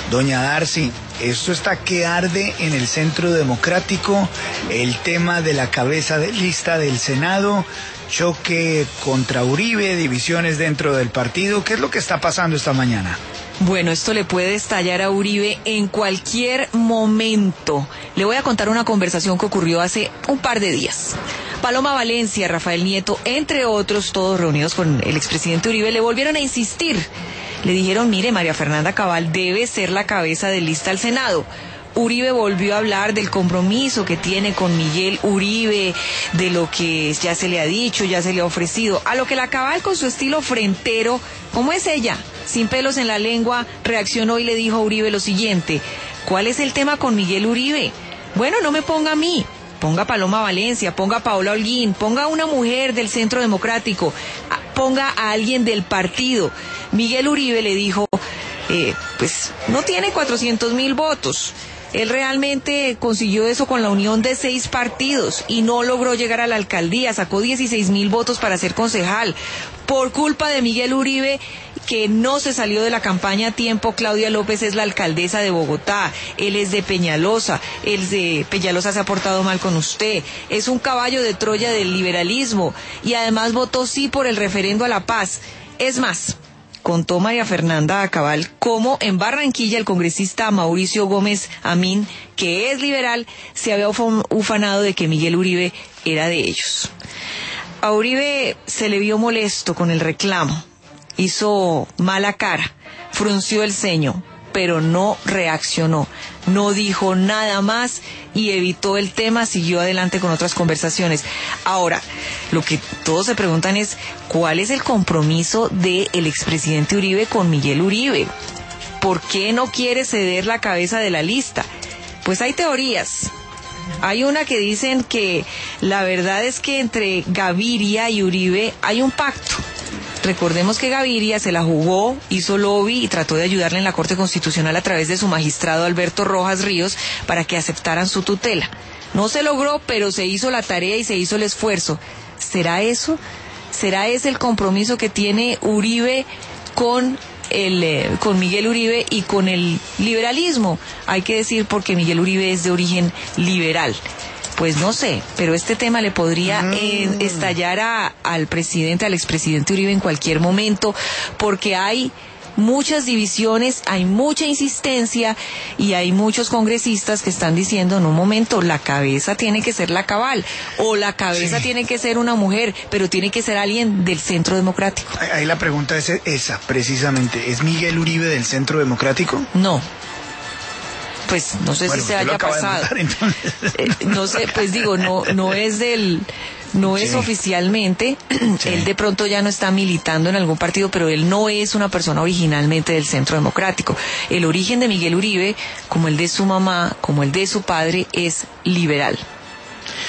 Doña Darcy, esto está que arde en el Centro Democrático, el tema de la cabeza de lista del Senado, choque contra Uribe, divisiones dentro del partido. ¿Qué es lo que está pasando esta mañana? Bueno, esto le puede estallar a Uribe en cualquier momento. Le voy a contar una conversación que ocurrió hace un par de días. Paloma Valencia, Rafael Nieto, entre otros, todos reunidos con el expresidente Uribe, le volvieron a insistir. Le dijeron, mire, María Fernanda Cabal debe ser la cabeza de lista al Senado. Uribe volvió a hablar del compromiso que tiene con Miguel Uribe, de lo que ya se le ha dicho, ya se le ha ofrecido, a lo que la Cabal, con su estilo frentero, como es ella, sin pelos en la lengua, reaccionó y le dijo a Uribe lo siguiente: ¿cuál es el tema con Miguel Uribe? Bueno, no me ponga a mí, ponga a Paloma Valencia, ponga a Paola Holguín, ponga a una mujer del Centro Democrático, ponga a alguien del partido. Miguel Uribe le dijo, pues no tiene 400,000 votos. Él realmente consiguió eso con la unión de 6 partidos y no logró llegar a la alcaldía, sacó 16,000 votos para ser concejal. Por culpa de Miguel Uribe, que no se salió de la campaña a tiempo, Claudia López es la alcaldesa de Bogotá, él es de Peñalosa, él de Peñalosa se ha portado mal con usted, es un caballo de Troya del liberalismo y además votó sí por el referendo a la paz. Es más, contó María Fernanda Cabal cómo en Barranquilla el congresista Mauricio Gómez Amín, que es liberal, se había ufanado de que Miguel Uribe era de ellos. A Uribe se le vio molesto con el reclamo, hizo mala cara, frunció el ceño, pero no reaccionó, no dijo nada más y evitó el tema, siguió adelante con otras conversaciones. Ahora, lo que todos se preguntan es, ¿cuál es el compromiso del expresidente Uribe con Miguel Uribe? ¿Por qué no quiere ceder la cabeza de la lista? Pues hay teorías. Hay una que dicen que la verdad es que entre Gaviria y Uribe hay un pacto. Recordemos que Gaviria se la jugó, hizo lobby y trató de ayudarle en la Corte Constitucional a través de su magistrado Alberto Rojas Ríos para que aceptaran su tutela. No se logró, pero se hizo la tarea y se hizo el esfuerzo. ¿Será eso? ¿Será ese el compromiso que tiene Uribe con Miguel Uribe y con el liberalismo? Hay que decir, porque Miguel Uribe es de origen liberal. Pues no sé, pero este tema le podría estallar al expresidente Uribe en cualquier momento, porque hay muchas divisiones, hay mucha insistencia y hay muchos congresistas que están diciendo, en un momento, la cabeza tiene que ser la Cabal, o la cabeza tiene que ser una mujer, pero tiene que ser alguien del Centro Democrático. Ahí la pregunta es esa, precisamente, ¿es Miguel Uribe del Centro Democrático? No. Pues no sé si se haya pasado. No sé, pues digo, no es oficialmente. Sí. Él de pronto ya no está militando en algún partido, pero él no es una persona originalmente del Centro Democrático. El origen de Miguel Uribe, como el de su mamá, como el de su padre, es liberal.